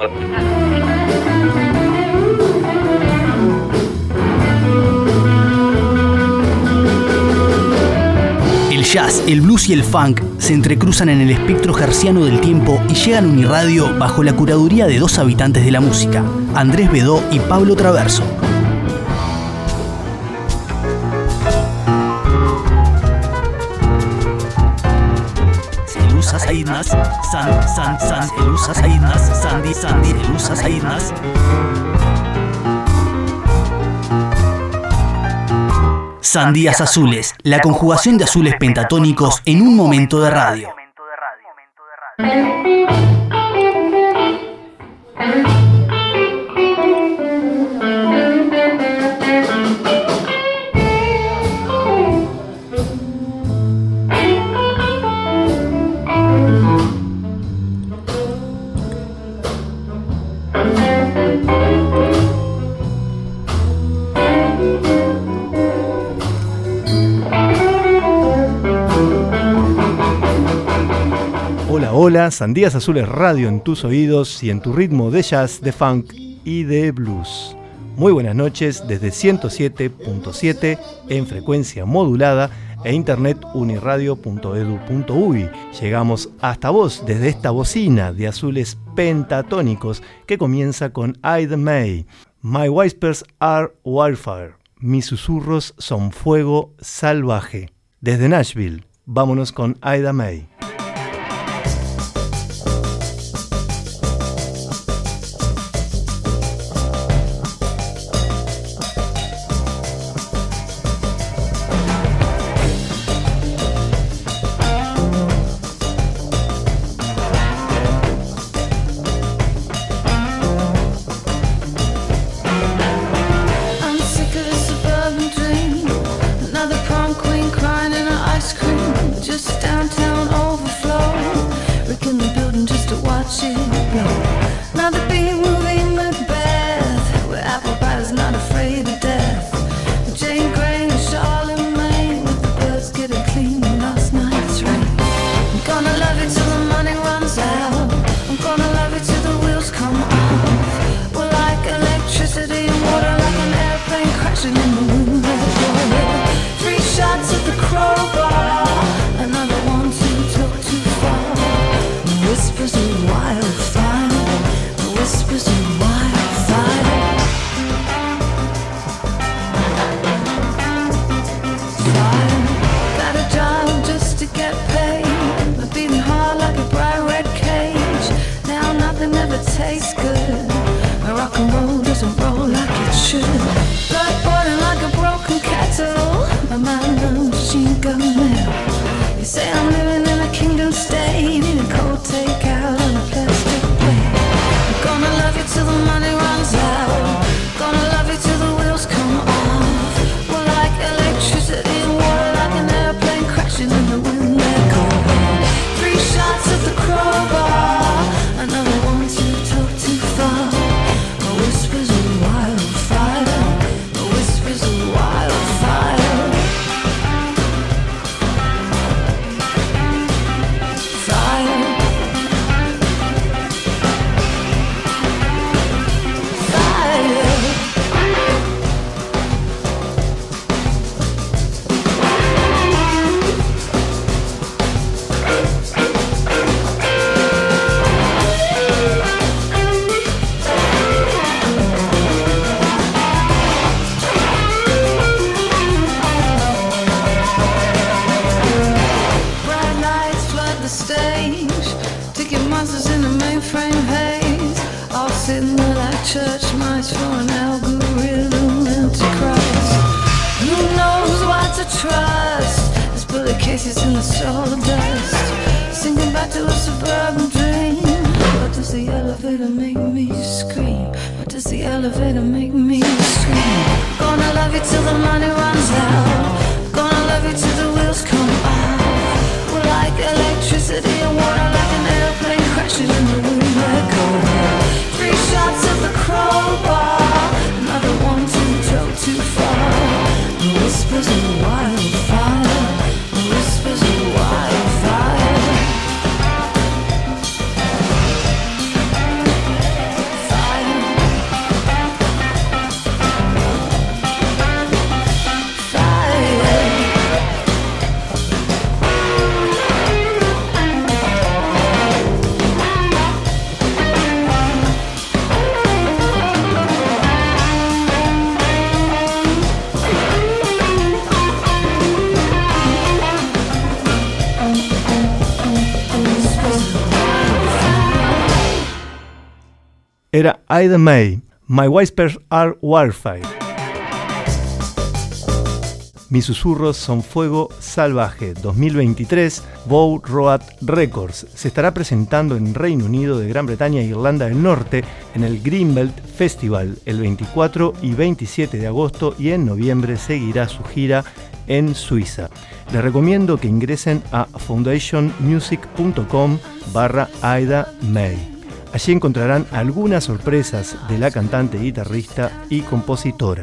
El jazz, el blues y el funk se entrecruzan en el espectro hertziano del tiempo y llegan a Uniradio bajo la curaduría de dos habitantes de la música, Andrés Bedó y Pablo Traverso. Elusas Aidnas, San, Elusas Aidnas, Sandy, Elusas Aidnas. Sandías azules, la conjugación de azules pentatónicos en un momento de radio. Hola, Sandías Azules Radio en tus oídos y en tu ritmo de jazz, de funk y de blues. Muy buenas noches desde 107.7 en frecuencia modulada e internet uniradio.edu.uy. Llegamos hasta vos desde esta bocina de azules pentatónicos que comienza con Ida May. My whispers are wildfire. Mis susurros son fuego salvaje. Desde Nashville, vámonos con Ida May. Era Ida May, My Whispers Are Warfare. Mis susurros son fuego salvaje. 2023, Bow Road Records. Se estará presentando en Reino Unido de Gran Bretaña e Irlanda del Norte en el Greenbelt Festival el 24 y 27 de agosto y en noviembre seguirá su gira en Suiza. Les recomiendo que ingresen a foundationmusic.com/Ida May. Allí encontrarán algunas sorpresas de la cantante, guitarrista y compositora.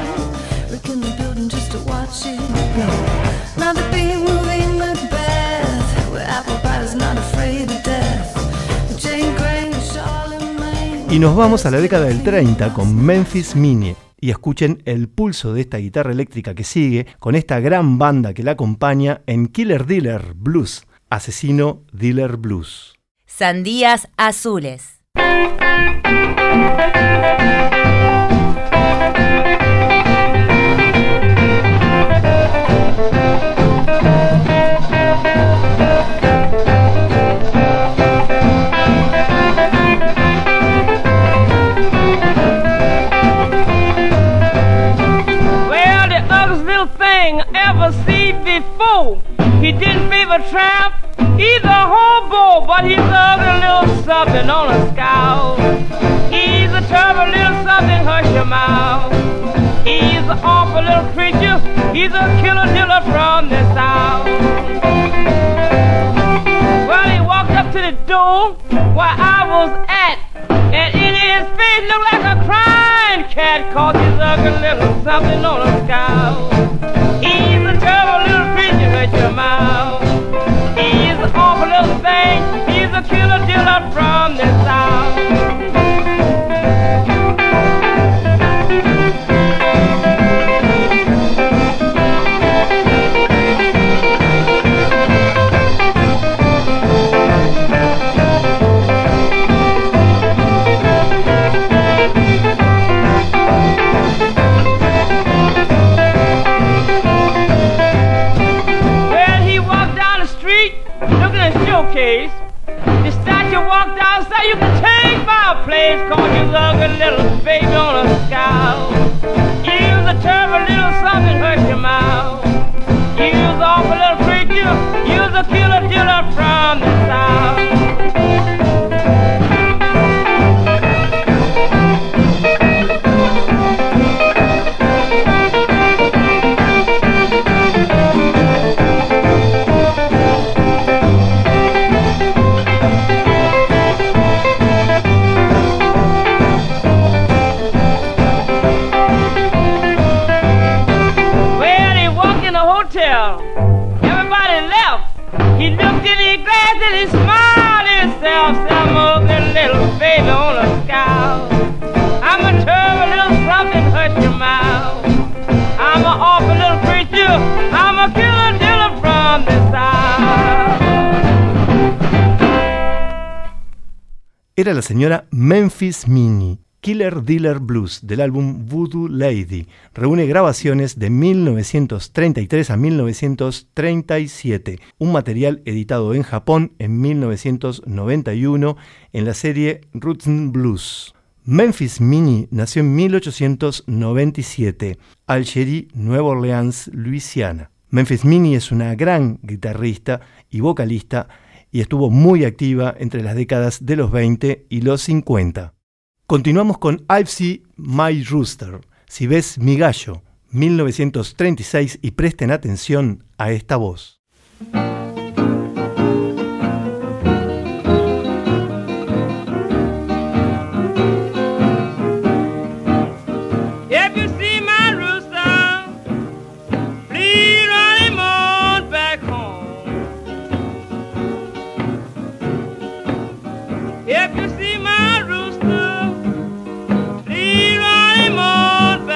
Y nos vamos a la década del 30 con Memphis Minnie. Y escuchen el pulso de esta guitarra eléctrica que sigue con esta gran banda que la acompaña en Killer Dealer Blues, Asesino Dealer Blues. Sandías azules. Ever see before. He didn't favor tramp, either hobo, but he's a little something on a scout. He's a terrible little something, hush your mouth. He's an awful little creature, he's a killer dealer from the south. Well, he walked up to the door where I was at, and in his face looked like a crying cat, cause he's a little something on a scout. He's a terrible little creature, hurt your mouth. He's an awful little thing, he's a killer dealer from the south. Showcase. The statue walked out, said you can take my place, cause you're a little baby on a scout. You're a terrible little something, hurt your mouth. You're an awful little creature, you're a killer dealer from the south. Everybody left. He looked in his glass and he smiled himself. Said, I'm a little baby on a scout. I'm a terrible little something, hurt your mouth. I'm an awful little creature. I'm a killer dealer from the south. Era la señora Memphis Minnie. Killer Dealer Blues, del álbum Voodoo Lady, reúne grabaciones de 1933 a 1937, un material editado en Japón en 1991 en la serie Roots and Blues. Memphis Minnie nació en 1897, Algerie, Nueva Orleans, Luisiana. Memphis Minnie es una gran guitarrista y vocalista y estuvo muy activa entre las décadas de los 20 y los 50. Continuamos con I've Seen My Rooster, Si ves mi gallo, 1936, y presten atención a esta voz.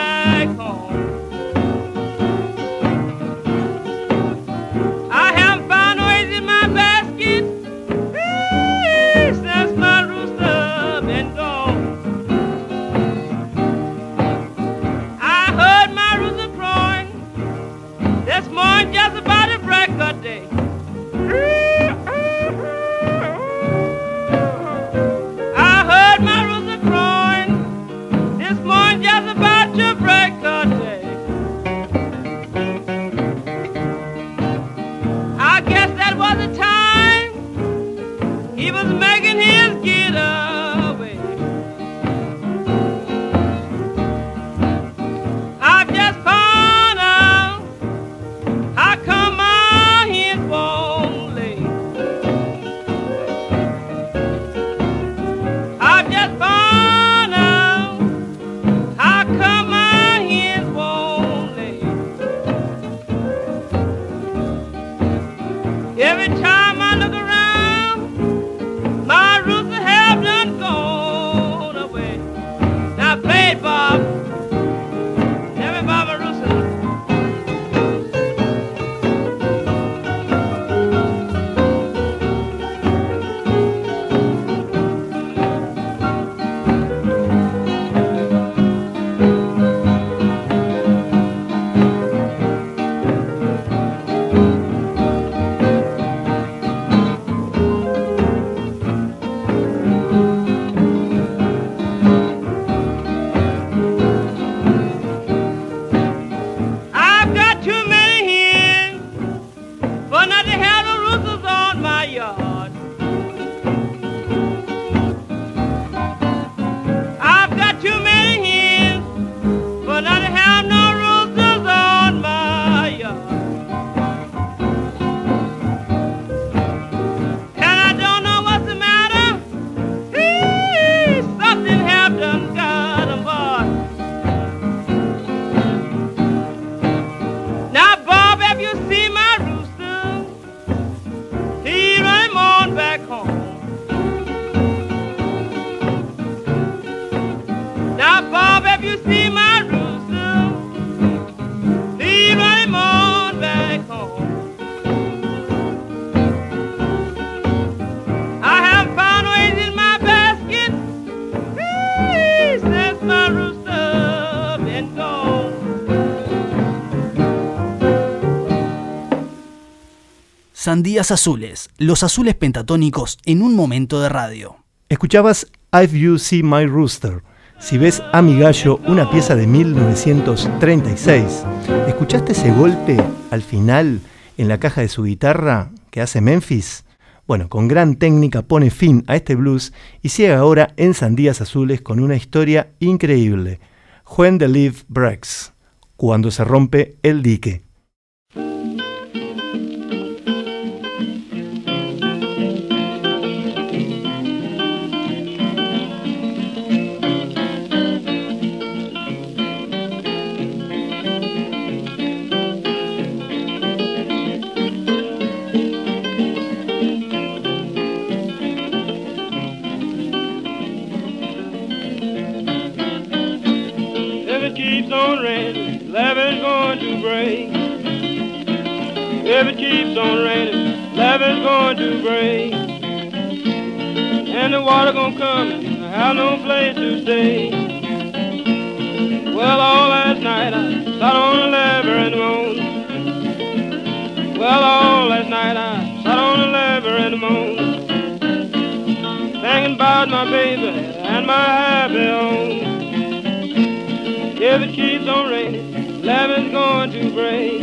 I have morning just about to break the day. I guess that was the time he was making his getaway. I just found out how come my hands won't lay. I just found out how come my hands won't lay. Every time I look around, my roots have done gone away. Now play it, Bob. Tell me about my roots. I've got too many hens for not to have no roosters on my yard. I've got too many hens for not to have no roosters on my yard. And I don't know what's the matter. Something have done got 'em bored. Now, Bob, if you see my rooster, he run him on back home. Now, Bob, if you see my rooster, he run him on back home. I have found ways in my basket since my rooster been gone. Sandías Azules, los azules pentatónicos en un momento de radio. Escuchabas If You See My Rooster, si ves a mi gallo, una pieza de 1936. ¿Escuchaste ese golpe al final en la caja de su guitarra que hace Memphis? Bueno, con gran técnica pone fin a este blues y sigue ahora en Sandías Azules con una historia increíble. When the Leaf Breaks, cuando se rompe el dique. If it keeps on raining, love is going to break. If it keeps on raining, love is going to break. And the water gonna come and I have no place to stay. Well, all last night I sat on the lever and moaned. Well, all last night I sat on the lever and moaned, thinking about my baby and my happy home. If it keeps on raining, love is going to break.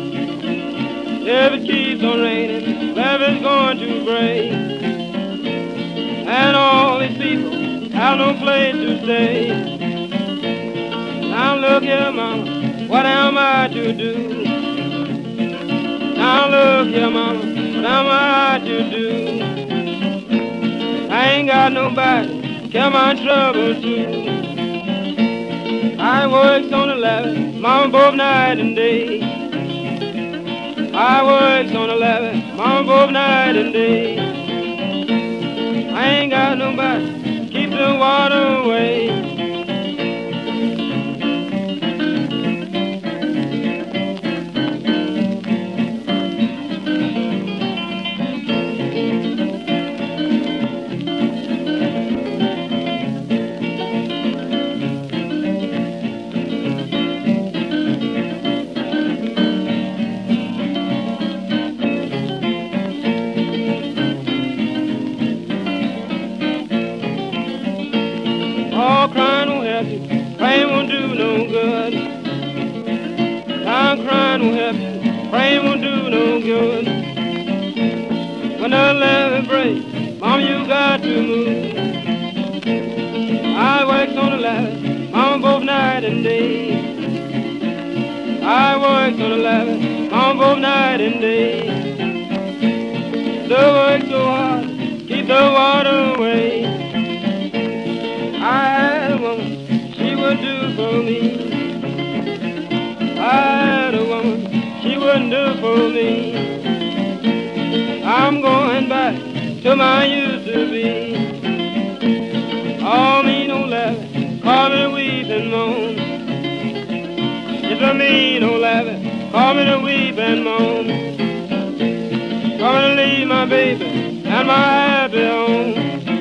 If it keeps on raining, love is going to break. And all these people have no place to stay. Now look here, mama, what am I to do? Now look here, mama, what am I to do? I ain't got nobody to care my troubles to. I works on the ladder, mama, both night and day. I works on the ladder, mama, both night and day. I ain't got nobody to keep the water away. All crying crying won't help you, praying won't do no good. When the levee breaks, Mama, you got to move. I worked on the levee, Mama, both night and day. I worked on the levee, Mama, both night and day. The work so hard, keep the water away. I had a woman, she would do for me. I had a woman, she wouldn't do for me. I'm going back to my used to be. Oh, me no levee, call me weep and moan. It's a me no levee, call me to weep and moan. Come and leave my baby and my happy home.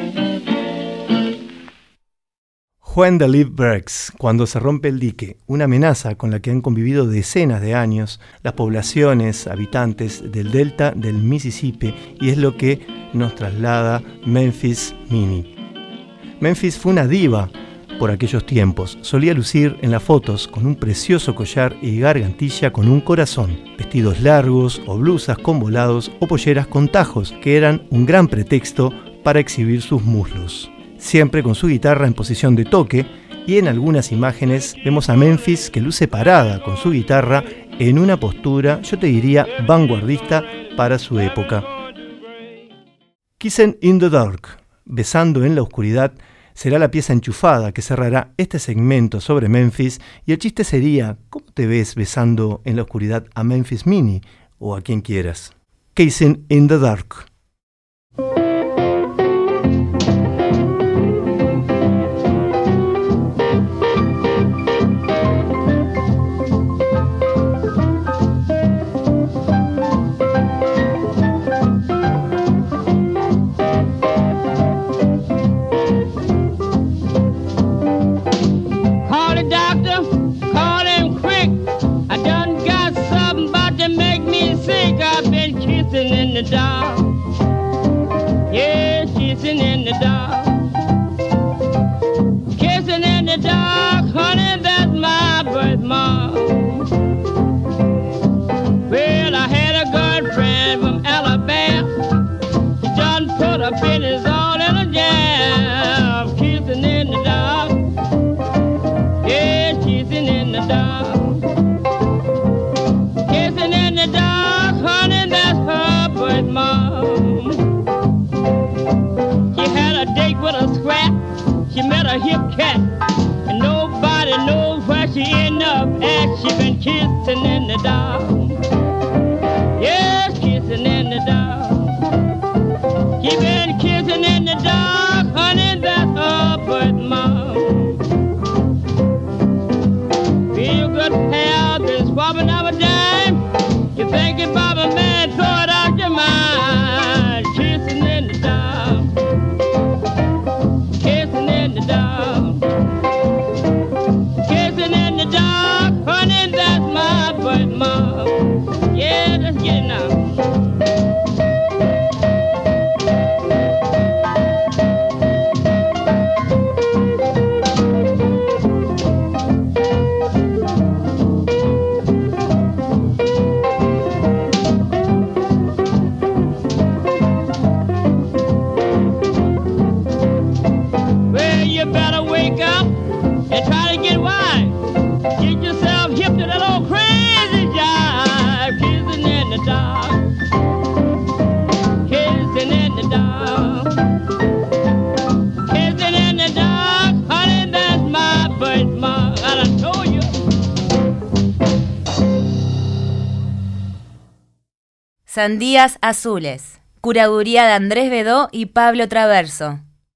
When the Leaf Breaks, cuando se rompe el dique, una amenaza con la que han convivido decenas de años las poblaciones habitantes del delta del Mississippi, y es lo que nos traslada Memphis Minnie. Memphis fue una diva por aquellos tiempos. Solía lucir en las fotos con un precioso collar y gargantilla con un corazón, vestidos largos o blusas con volados o polleras con tajos, que eran un gran pretexto para exhibir sus muslos. Siempre con su guitarra en posición de toque, y en algunas imágenes vemos a Memphis que luce parada con su guitarra en una postura, yo te diría, vanguardista para su época. Kissing in the Dark, besando en la oscuridad, será la pieza enchufada que cerrará este segmento sobre Memphis, y el chiste sería, ¿cómo te ves besando en la oscuridad a Memphis Minnie o a quien quieras? Kissing in the Dark. In the dark, yeah, kissing in the dark, kissing in the dark, honey, that's my birthmark. Well, I had a girlfriend from Alabama, she done put her business all in a jam, kissing in the dark, yeah, kissing in the dark, kissing in the dark, honey, that's her birthmark. She had a date with a scrap, she met a hip cat, and nobody knows where she ended up at. She been kissing in the dark, yes, kissing in the dark. She been kissing in the dark, honey, that's her birthmark. Feel good pal, been swapping out a dime. You think about a man, throw it out your mind. Kissing in the dark, kissing in the dark, kissing in the dark, honey, that's my birthmark. Yeah, let's get it now. Sandías Azules. Curaduría de Andrés Bedó y Pablo Traverso.